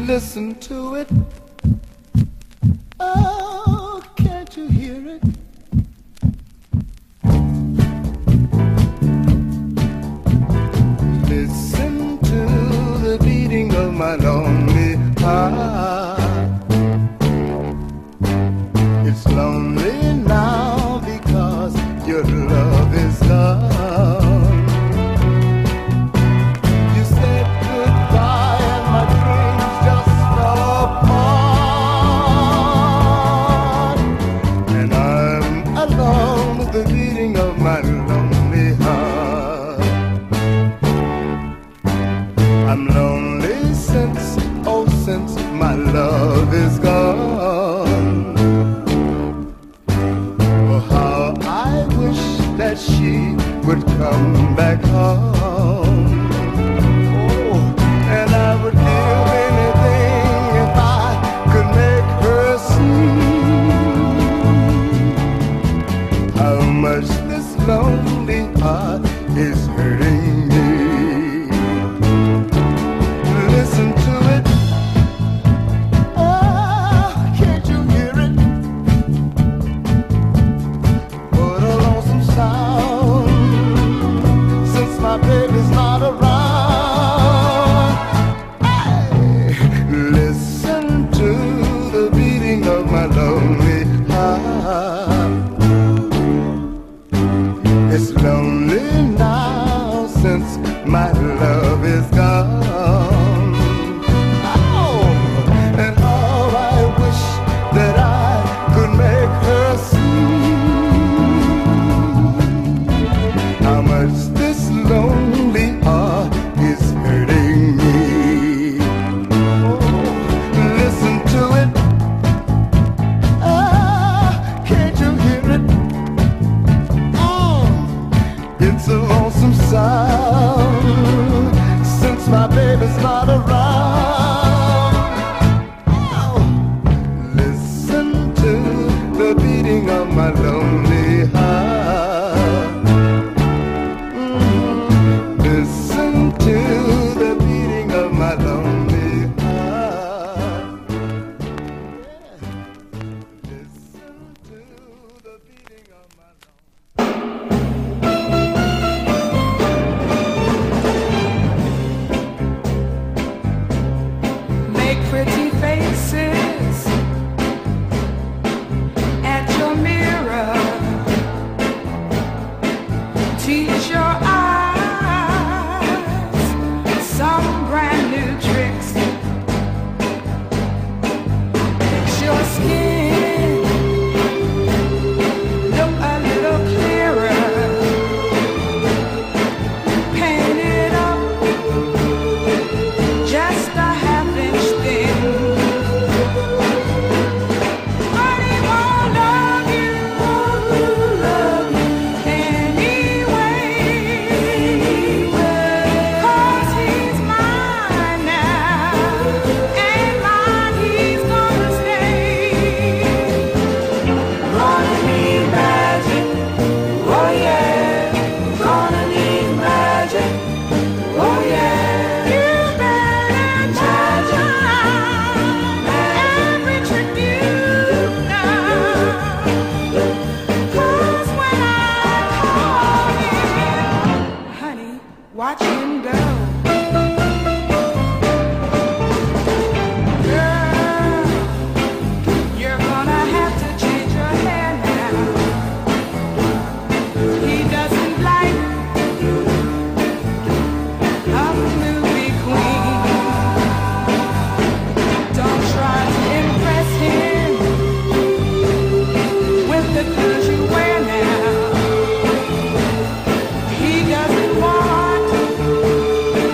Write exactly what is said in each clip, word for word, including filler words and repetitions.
Listen to it. Oh, can't you hear it? Listen to the beating of my lonely heart. It's lonely now because your love is gone. You said goodbye and my dreams just fell apart. And I'm alone with the beating of my lonely heart. I'm lonely since, oh, since my love is gone. Oh, how I wish that she would come back home. Oh, and I would give anything if I could make her see how much this lonely heart is hurting me. Listen to it. Oh, can't you hear it? What a lonesome sound since my baby's not around. Hey, listen to the beating of my lonely heart. It's lonely now since my love is gone. Oh, and how I wish that I could make her see how much this lonely heart is hurting me. Oh, listen to it. Ah, can't you hear it? Mm, it's a lonesome sound since my baby's not around. Oh, listen to the beating of my lonely heart. Mm, listen to the beating of my lonely heart. Yeah. Listen to the beating of my lonely Make pretty faces at your mirror. Teach your eyes some brand new tricks. Fix your skin, look a little clearer. Paint it up just a half inch thin. Money won't love you, love you anyway. 'Cause he's mine now, and mine he's gonna stay. Gonna need magic, oh yeah. Gonna need magic, oh yeah. You better try every trick you know. 'Cause when I call him, honey, watch him go. Girl, you're gonna have to change your hair now. He doesn't like a movie queen. Don't try to impress him with the clothes you wear now. He doesn't want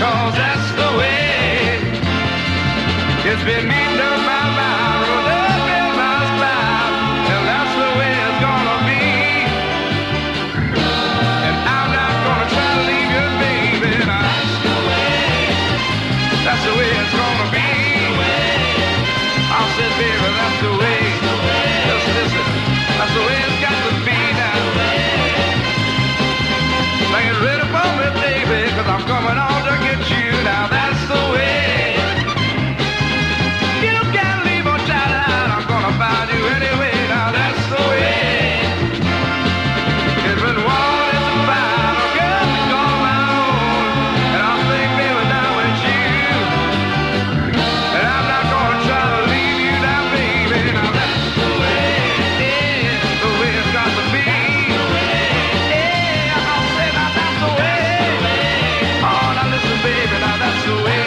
'cause that's the way it's been eaten up by my road up in my spine, and that's the way it's gonna be. And I'm not gonna try to leave you, baby. That's the way, that's the way it's gonna be. I said, baby, that's the way. Just listen, that's the way it's got to be now. Now get ready for me, baby, 'cause I'm coming on to get you. Now that's the way. You can't leave or shout out, I'm gonna find you anyway. Now that's the way. It's been wanting to find a girl to call my own, and I think, baby, now it's you. And I'm not gonna try to leave you now, baby. Now that's the way. Yeah, the way it's got to be. Yeah, I'll say now that's the way. Oh, now listen, baby, now that's the way.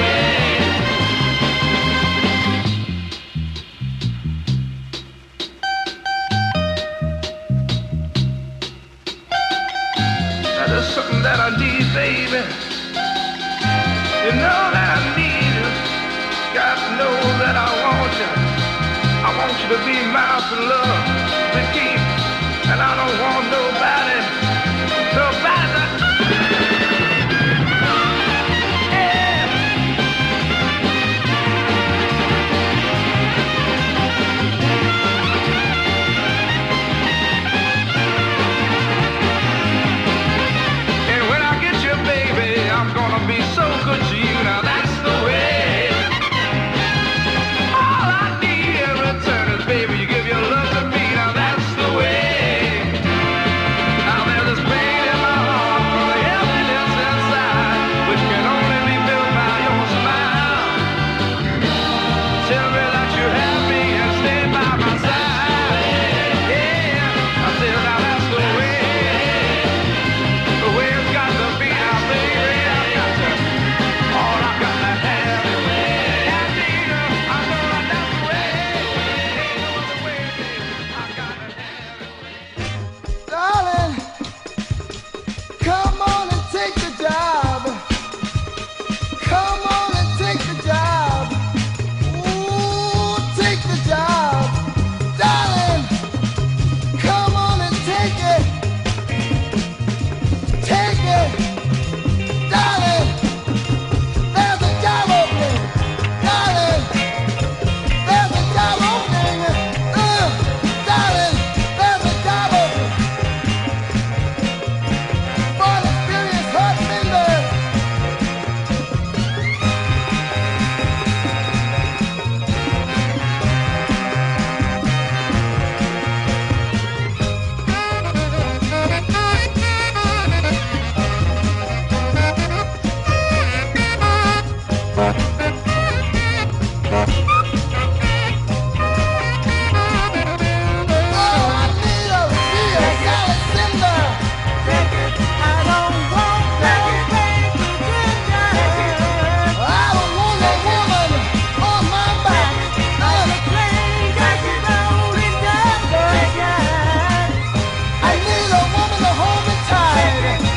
Now there's something that I need, baby. You know that I need you. Got to know that I want you. I want you to be mine for love, to keep. And I don't want nobody, nobody to... Yeah. And when I get you, baby, I'm gonna be so good to you. Now that's the way. All I need in return is, baby, you give your love to me. Now that's the way. Now there's this pain in my heart for the emptiness inside, which can only be filled by your smile. Tell me that you're happy and stay by my side. Yeah, I said now that's the way. The way it's got to be. Now, baby, I've got to. All I've got to have. I need her. I know that that's the way. Ain't no other way, baby. I got to have it. Darling, come on and take the job. Come on and take the job. Ooh, take the job. Darling, come on and take it. Take it. Darling, there's a job opening. Darling, there's a job opening. Uh, darling, there's a job opening. For an experienced husbander. Oh, I need a real salad cinder. I don't want no baby ginger. I don't want a woman on my back. Uh, I need a woman to hold me tight.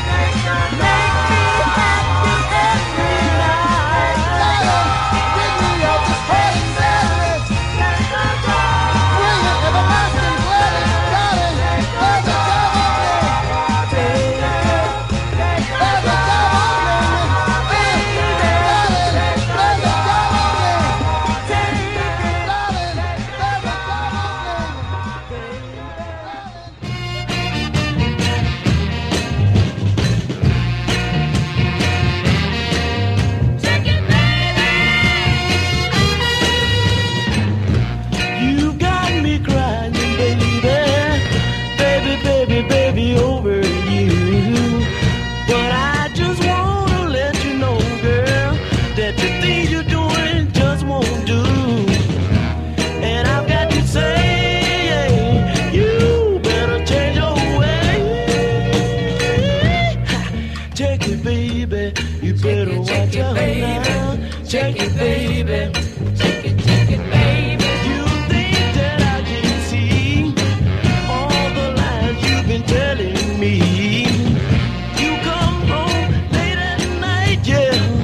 Darling, bring me up this heart and sadness. Bring it everlasting gladness. Darling, there's a job opening. There's a job opening. Uh, darling, there's a job opening. Darling, there's a job opening. You got me crying, baby, baby, baby, baby, over you. But I just wanna let you know, girl, that the things you're doing just won't do. And I've got to say, you better change your way. Check it, baby, you better watch out now. Check it, baby. You think that I can see all the lies you've been telling me. You come home late at night, yeah.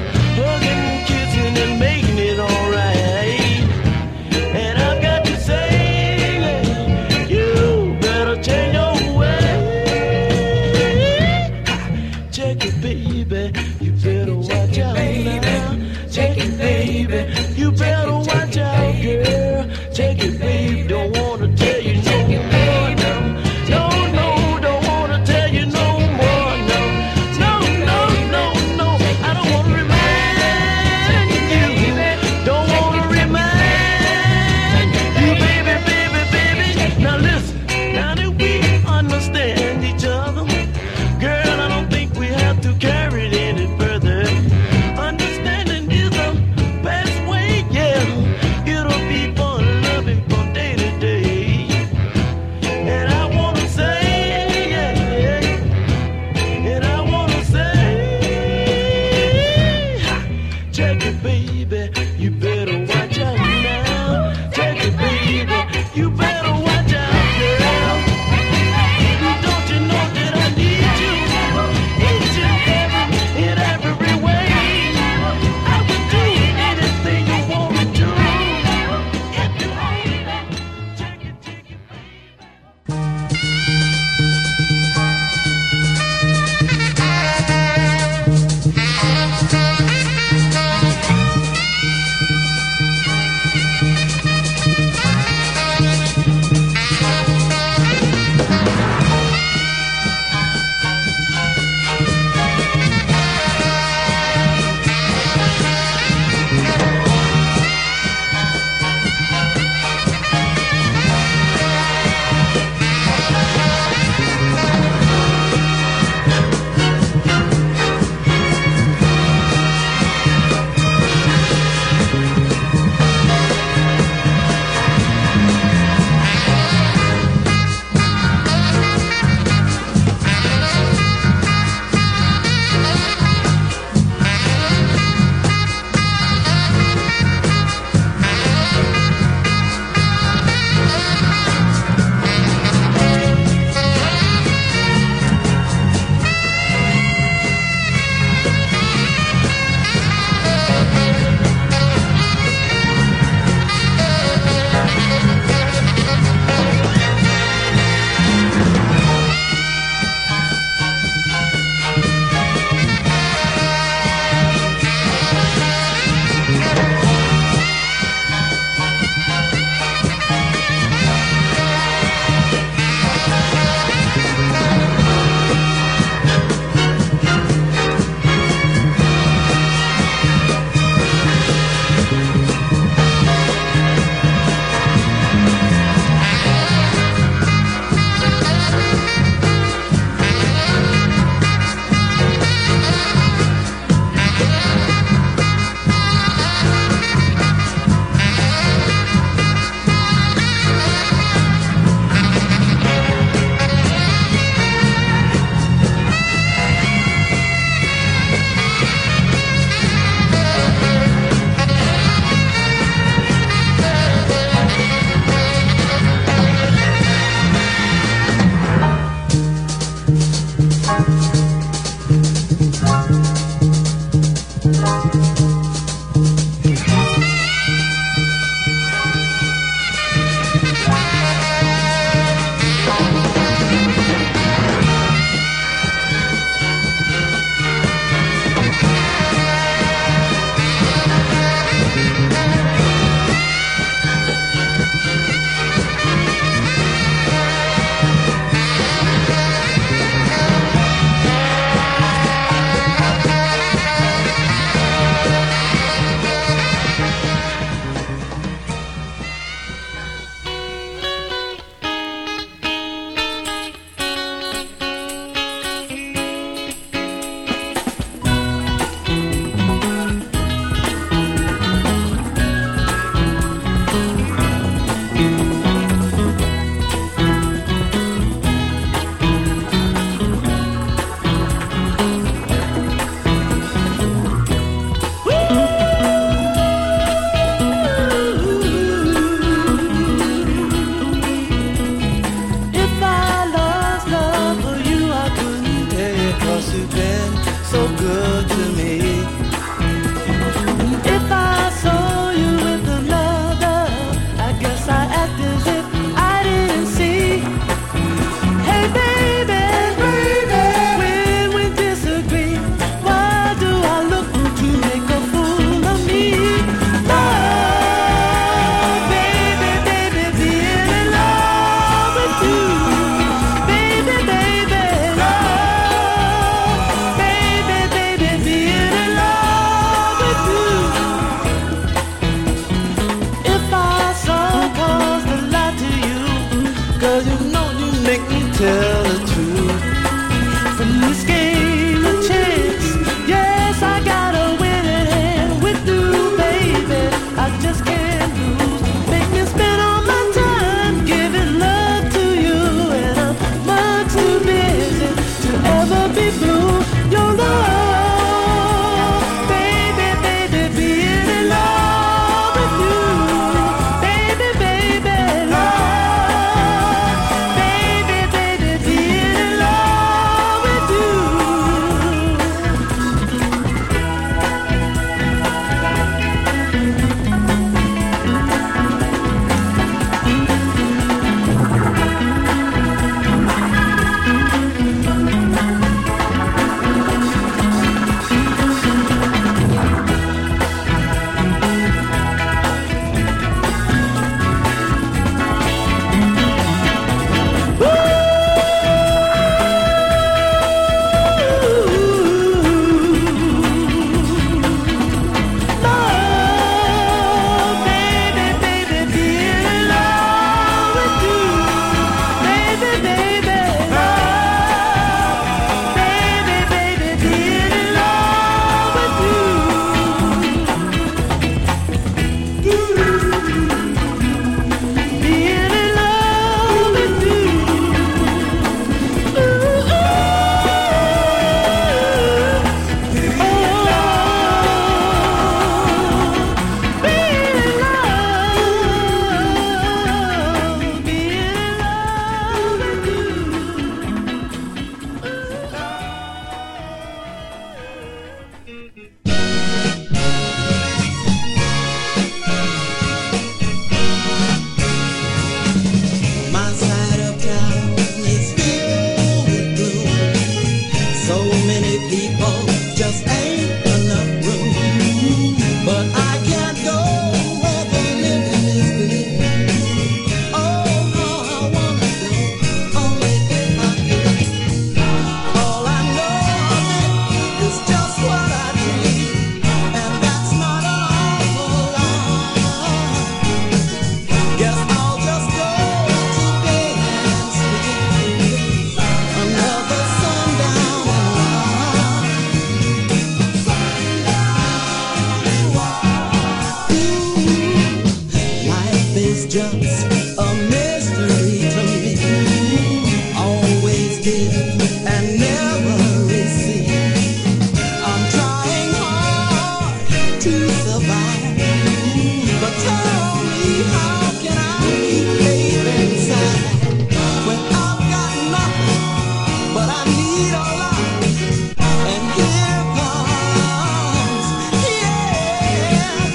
just a mystery to me. Always did and never received. I'm trying hard to survive, but tell me, how can I keep faith inside when I've got nothing but I need a lot? And here comes, yeah,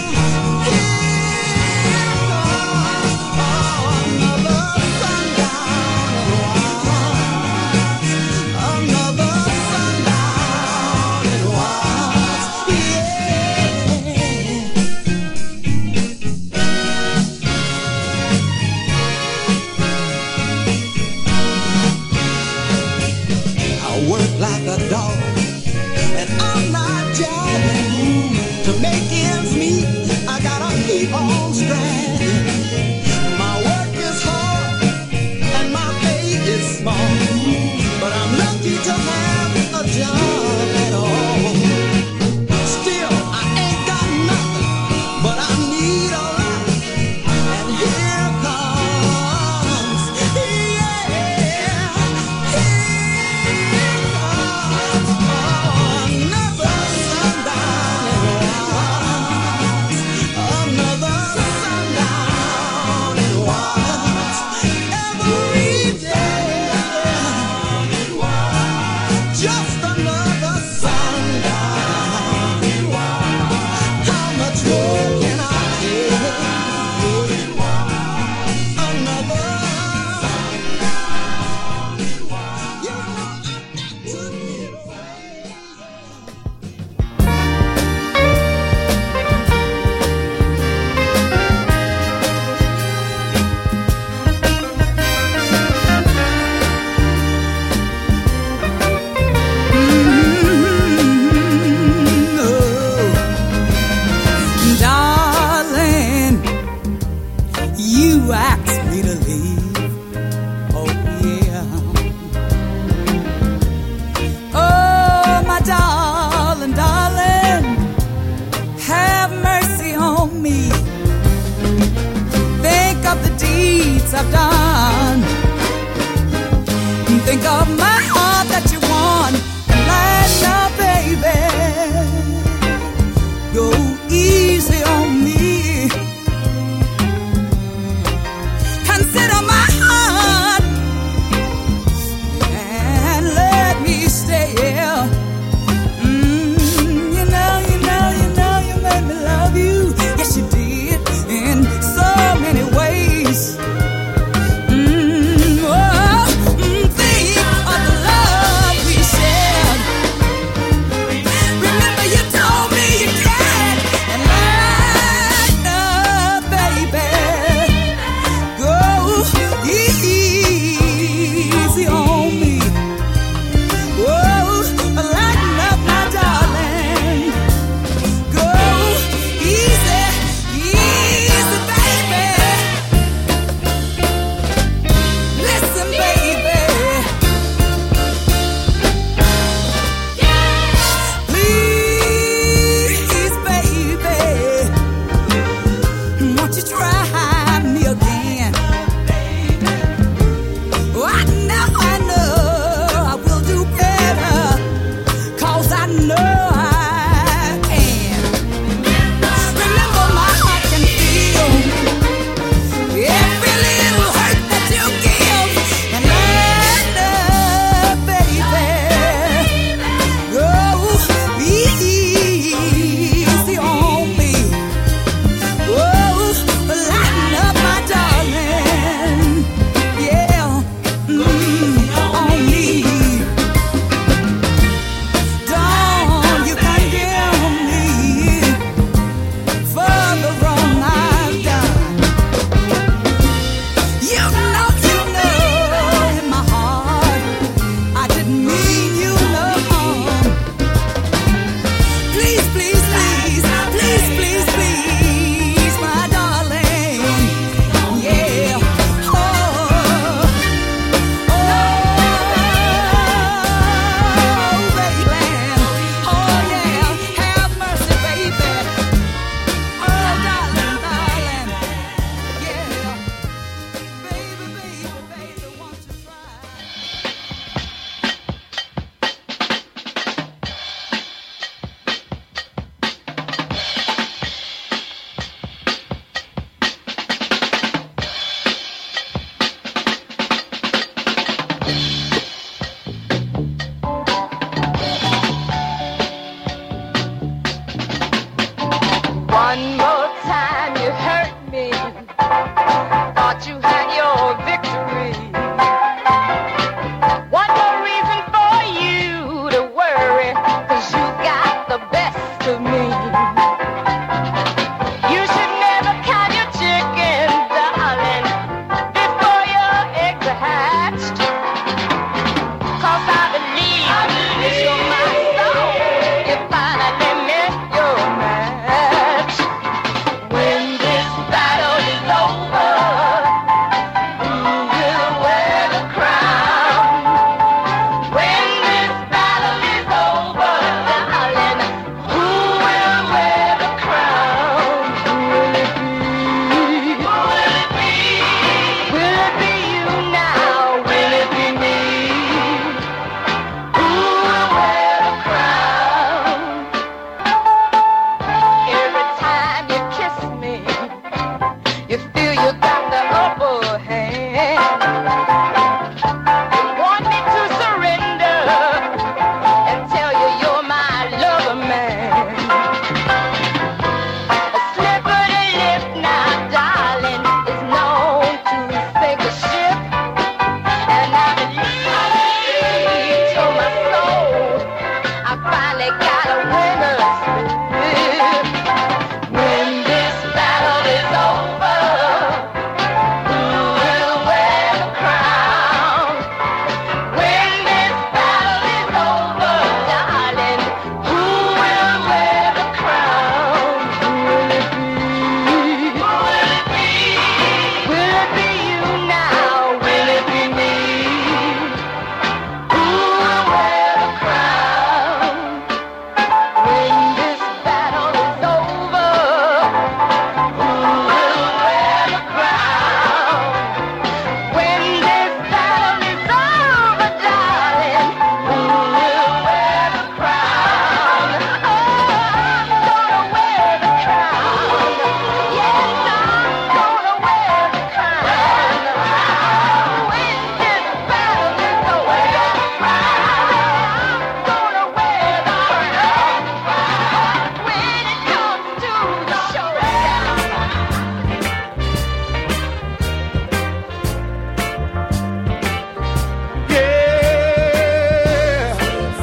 here comes oh, another sundown and wise, another sundown and wise, yeah. I work like a dog, and I'm not jobbing to make ends meet. I gotta keep on striving. My work is hard and my pay is small, but I'm lucky to have a job at all. Still, I ain't got nothing, but I need a lot. And here comes, yeah, here comes oh, another sundown and wise, another sundown and wise, every day, just another sundown and wise. How much more can I take? Another sundown and wise. You know I've got to get away. Darling, you asked me to leave. Oh, yeah. Oh, my darling, darling, have mercy on me. Think of the deeds I've done. Think of my heart that you won. And right now, baby, go easy on me. Consider my heart and let me stay here. Mm, you know, you know, you know, you made me love you. Yes, you did in so many ways. One more time you hurt me. Thought you had your victory. One more reason for you to worry, 'cause you got the best of me. You should never count your chickens, darling, before your eggs are hatched. 'Cause I believe, I believe you're my soul. You finally met your match. When this battle is over, who will wear the crown? When this battle is over, darling, who will wear the crown? Will it be? Who will it be? Will it be you now? Will it be me? Who will wear the crown? Every time you kiss me, you feel you got the upper hand. You want me to surrender and tell you you're my lover man. A slippery lip now, darling, is known to sink a ship. And I believe to my soul, I finally got a winner's slip. When this battle is over, who will wear the crown? When this battle is over, darling, who will wear the crown? Will it be? Who will it be? Will it be you now? Will it be me? Who will wear the crown? When this battle is over, who will wear the crown? When this battle is over, darling, who will wear the crown? Oh, I'm gonna wear the crown. Yes, I'm gonna wear the crown. When this battle is over, I'm gonna wear the crown. When it comes to the showdown. Yeah.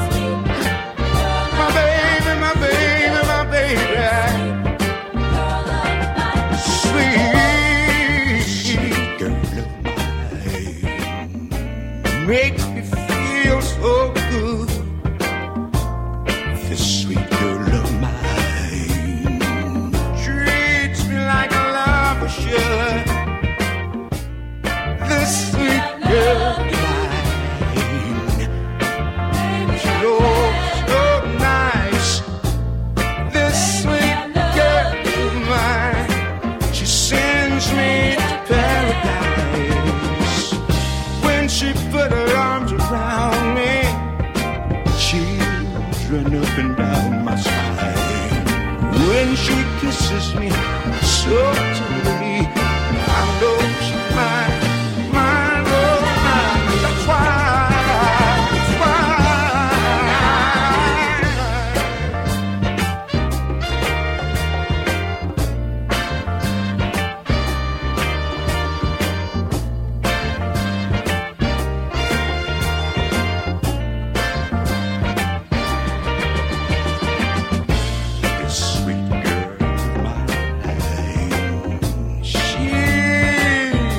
My baby, my baby, my baby. Sweet girl of mine. Make me feel so good. This sweet girl of mine treats me like a lover should. This sweet girl of mine, she looks so nice. This sweet girl of mine, she sends me to paradise. When she put her arms around me, chills run up and down my spine. When she kisses me so tenderly, I know she's mine, mine, oh mine. That's why, that's why. This sweet girl of mine, she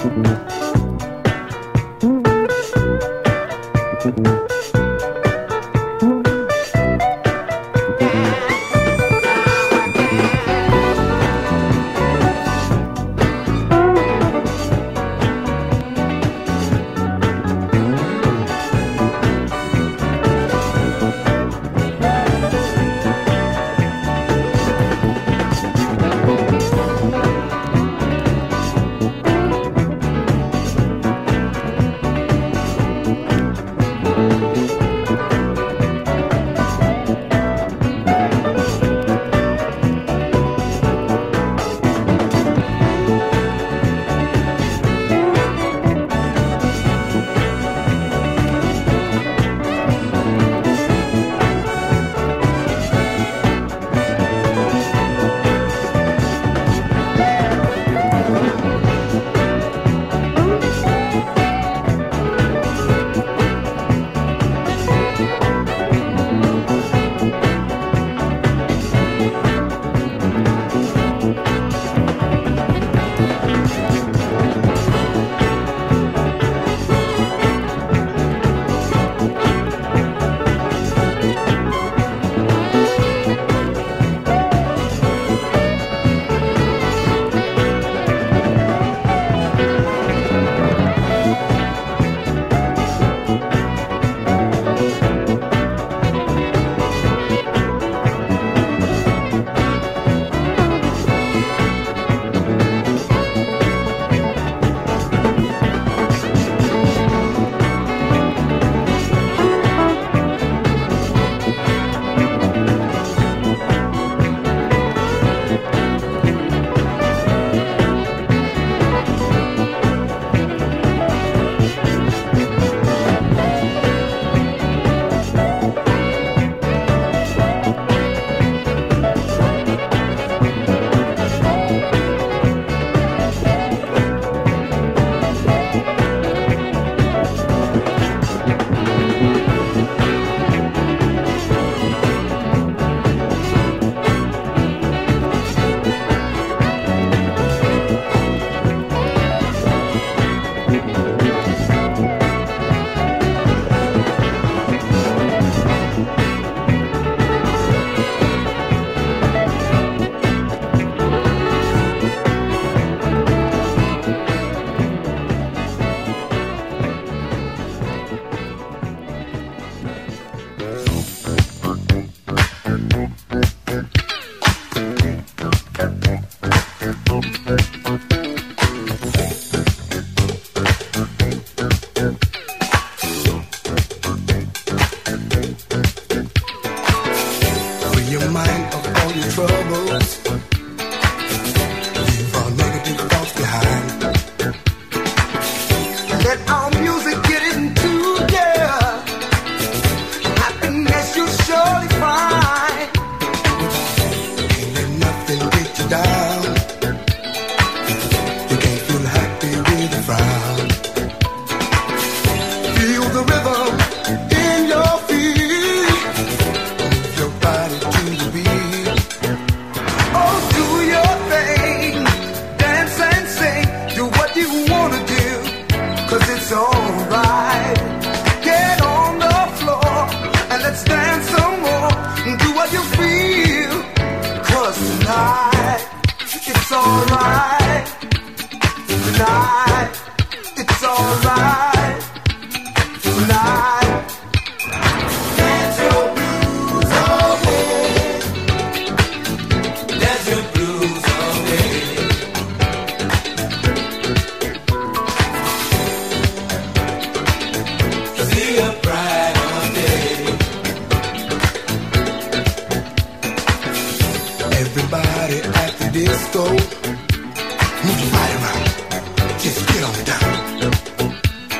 disco. Move your body around. Just get on down.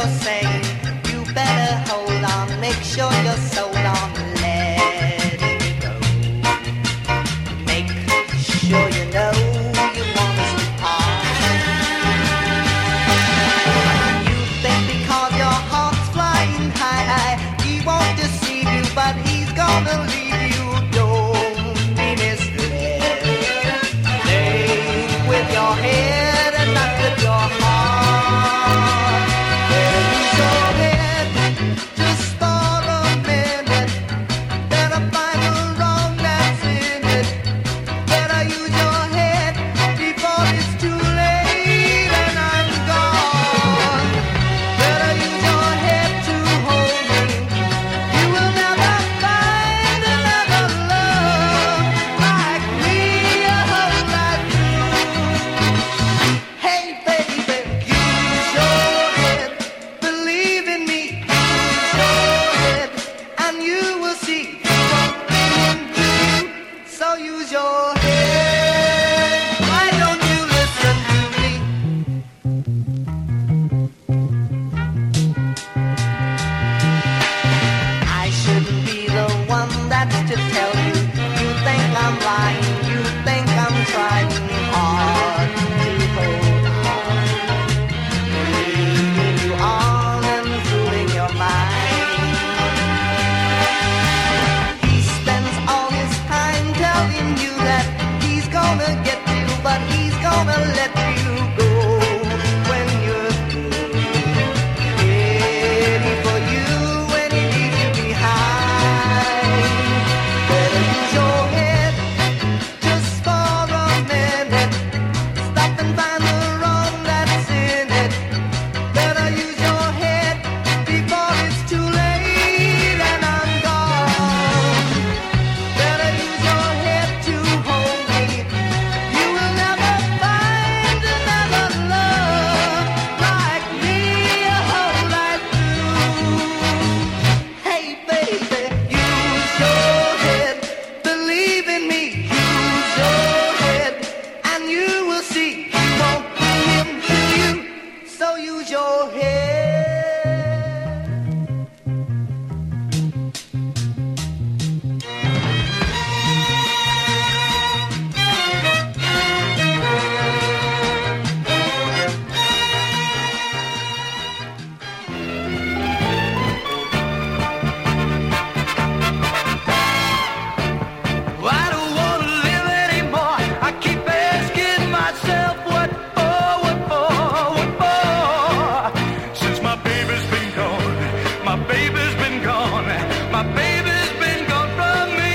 you're saying. You better hold on, make sure you're so long letting me go. Make sure you know you want us to part. You think because your heart's flying high, he won't deceive you, but he's gonna leave you. Don't be misled. Think with your head and not with your heart. Use your head just for a minute. Better find the wrong that's in it. Better use your head before it's too late and I'm gone. Better use your head to hold me. You will never find another love like me. A whole lot through. Hey baby, use your head. Believe in me. Use your head, and you will see into you. So use your head. Why don't you listen to me? I shouldn't be the one that's to tell you. You think I'm lying. You think I'm trying hard to hold on. Leading you on and fooling your mind. He spends all his time telling you that he's gonna get you, but he's gonna let you go when you're through. Ready for you when he leaves you behind. Better use your head just for a minute. Stop and find the wrong that's in it. Better use your head before it's too late and I'm gone. Better use your head to hold me. You will never find another love like me. A whole lot through. Hey baby, use your head. Believe in me. Use your head, and you will see he won't be him to you. So use your head. I don't wanna live anymore. I keep asking myself what for, what for, what for. Since my baby's been gone, my baby's been gone, my baby's been gone from me.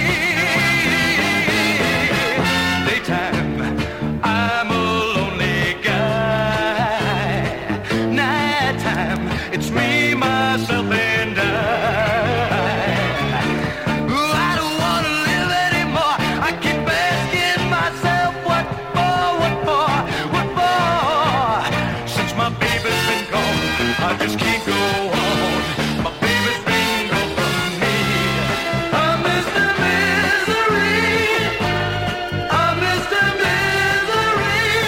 Daytime, I'm a lonely guy. Nighttime, it's me, myself, and I. Ooh, I don't wanna live anymore. I keep asking myself what for, what for, what for. Since my baby's been gone, I just can't go on. My baby's been gone from me. I'm Mister Misery. I'm Mister Misery.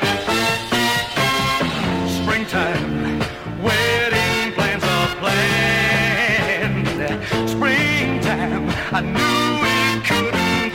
Springtime, wedding plans are planned. Springtime, I knew it couldn't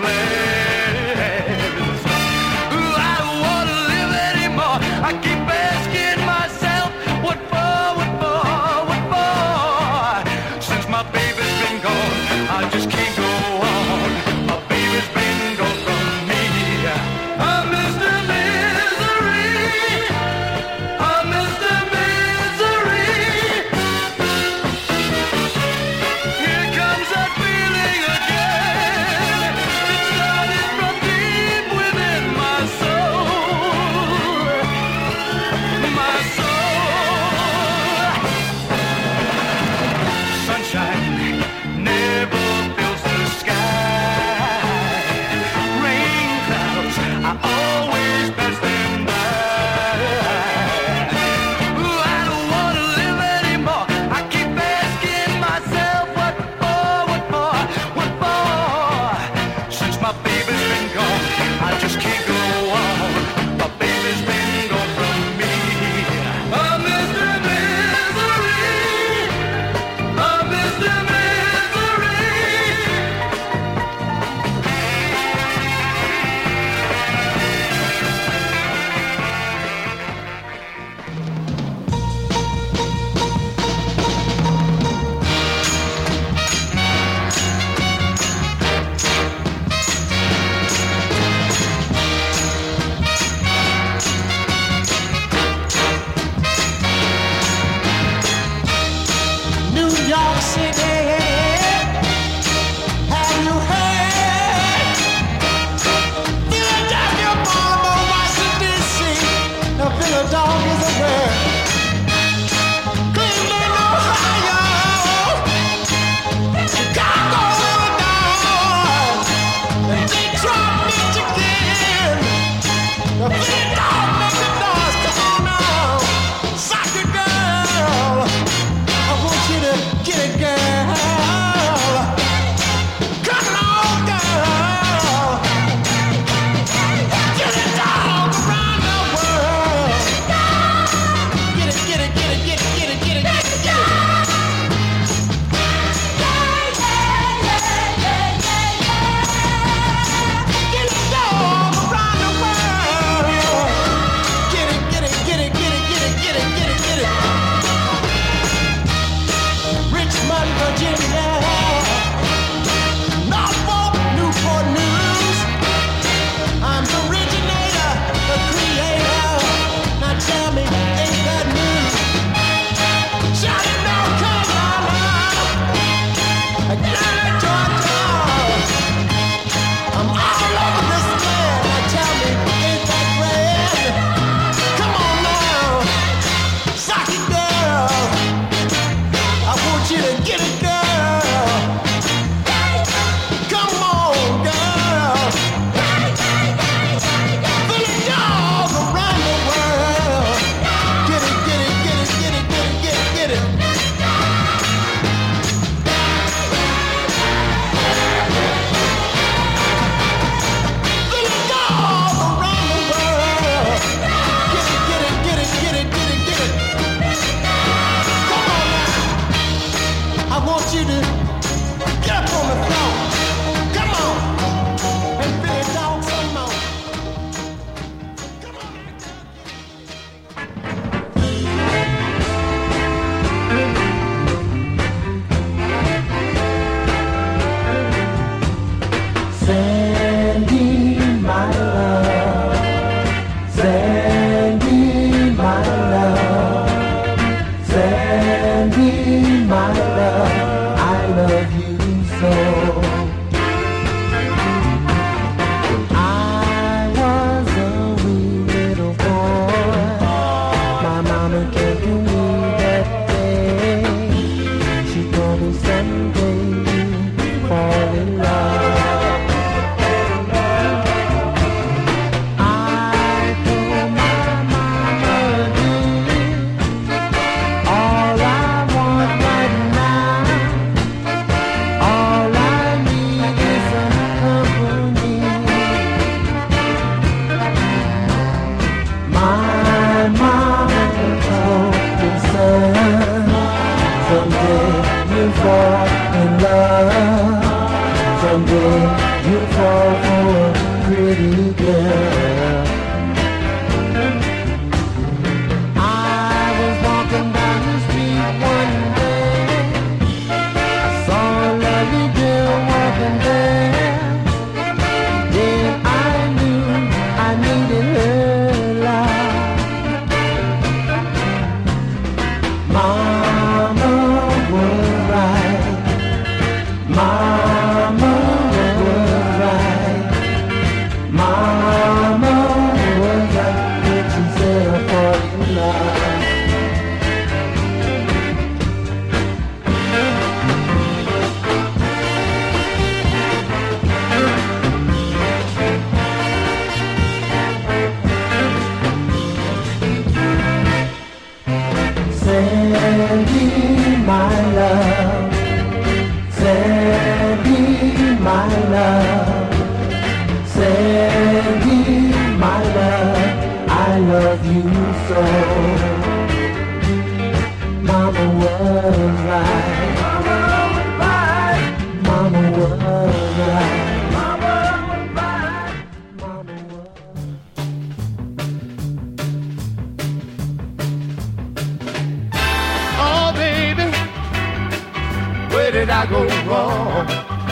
last. Ooh, I don't wanna live anymore. I keep asking myself what for, what for, what for. Since my baby's been gone, I just can't go on. My baby's been gone from me. I'm Mister Misery. I'm Mister Misery. Here comes that feeling again. soul. I was a wee little boy. My mama came to me that day. She told me someday you fall in love. Fall in love. Someday you'll fall for a pretty girl. I was walking down the street one day. I saw a lovely girl walking there. Then I knew I needed her love. Mama was right. Mama was right. Mama was right when she said I fall in love. Sandy, my love. Sandy, my love. Sandy, my love. I love you so. Mama was right. Mama was right. Mama was right. Mama was right. Mama was Oh, baby, where did I go wrong?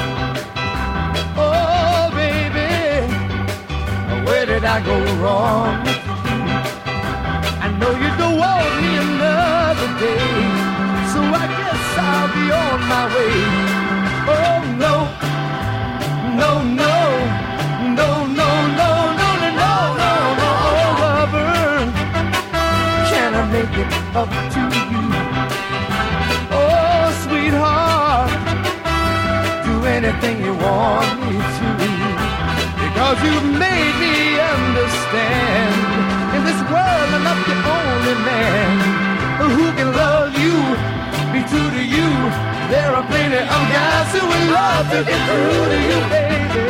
Oh, baby, where did I go wrong? I know you don't want me another day, so I guess I'll be on my way. Oh, no, no, no, no, no, no, no, no, no, no, no, oh, lover, can I make it up to you? Oh, sweetheart, do anything you want me to, because you've made me understand in this world I'm not the only man who can love you, be true to you. There are plenty of guys who would love to get through to you, baby.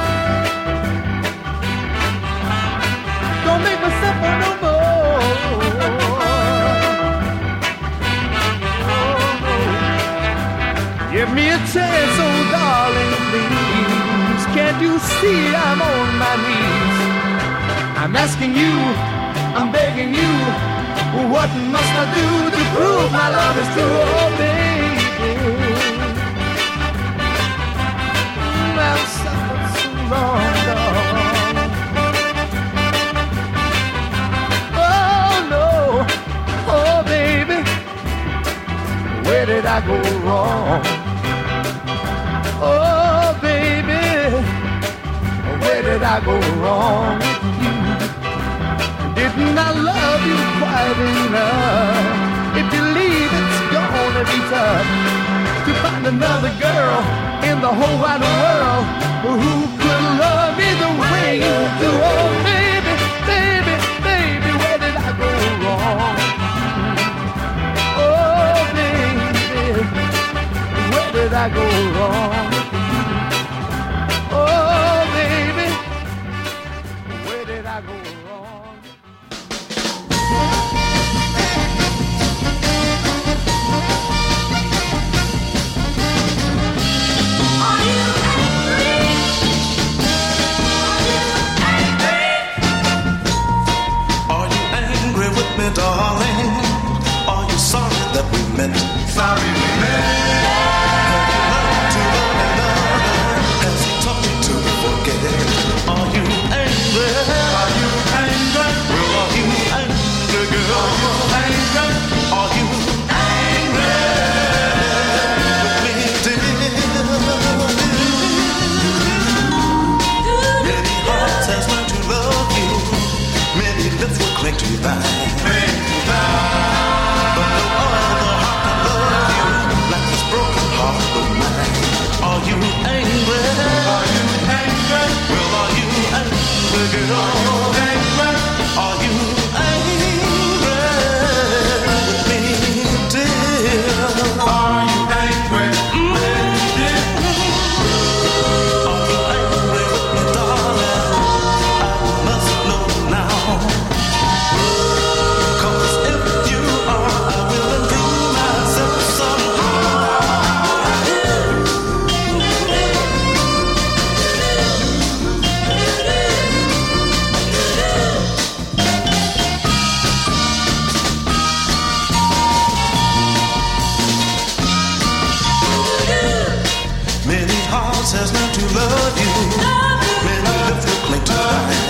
Don't make me suffer no more. Give me a chance, oh darling, please. Can't you see I'm on my knees? I'm asking you, I'm begging you, what must I do to prove my love is true? Oh baby, I've suffered so long, dog. Oh no, oh baby, where did I go wrong? Oh, baby, where did I go wrong with you? Didn't I love you quite enough? If you leave, it's gonna be tough to find another girl in the whole wide world who could love me the way you do. Oh, baby, baby, baby, where did I go wrong? Oh, baby, where did I go wrong? Oh, baby, where did I go wrong? Are you angry? Are you angry? Are you angry with me, darling? Are you sorry that we met? Sorry we met. Have you learned to love says not to love you. When you lift your plate to dine.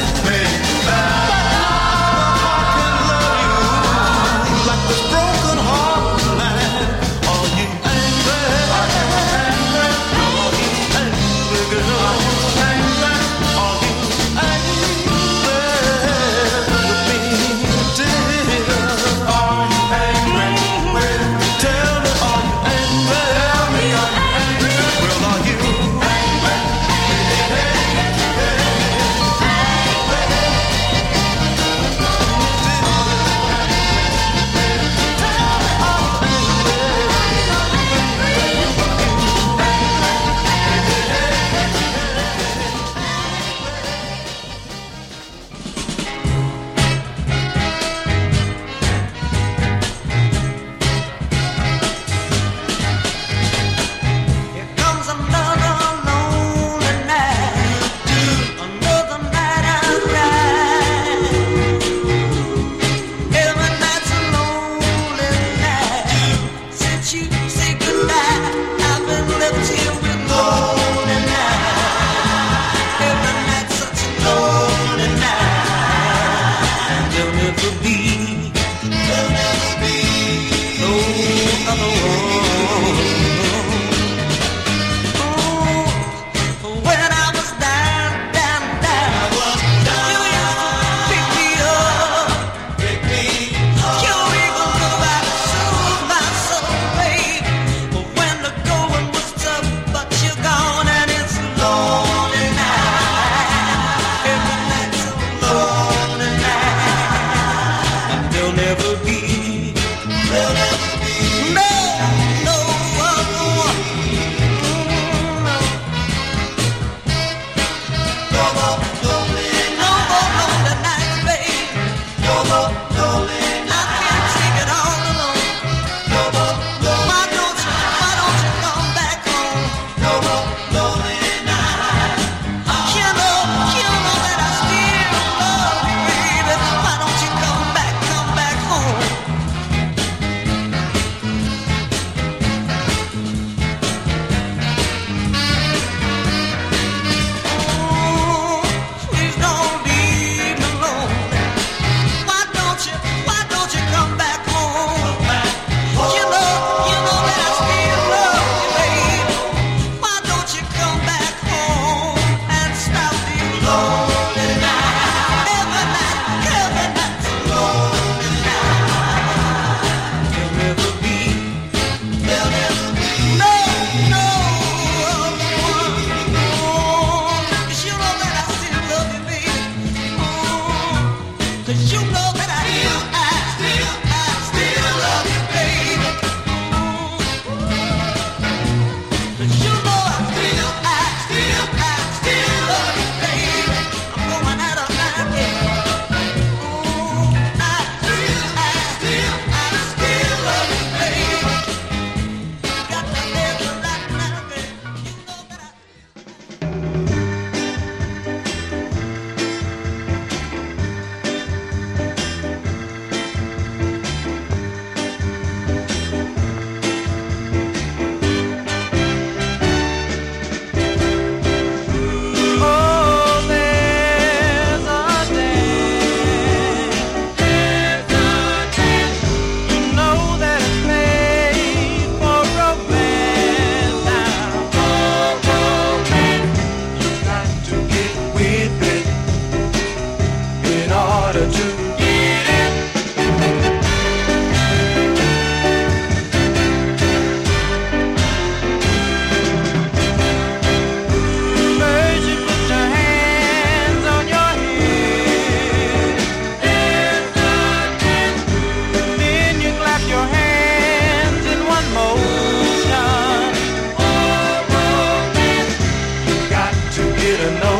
Get another